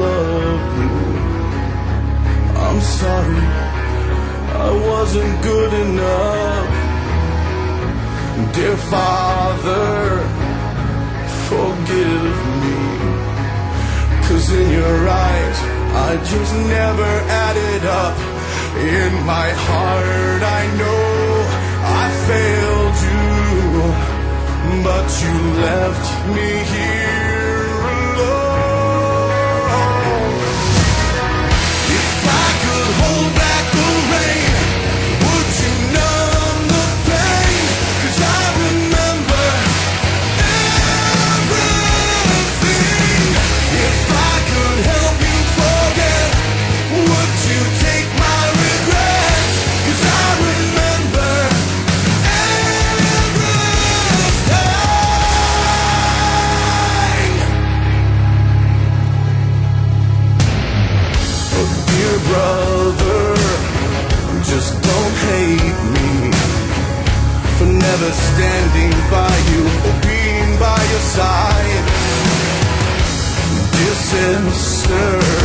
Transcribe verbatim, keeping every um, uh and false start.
love you. I'm sorry, I wasn't good enough. Dear Father, forgive me, 'cause in your eyes I just never added up. In my heart I know I failed you, but you left me here alone. If I could hold back the rain, would you numb the pain? 'Cause I remember everything. If I could help you forget, would you take my regrets? 'Cause I remember everything. Oh, dear brother, just don't hate me for never standing by you or being by your side. Dear sister,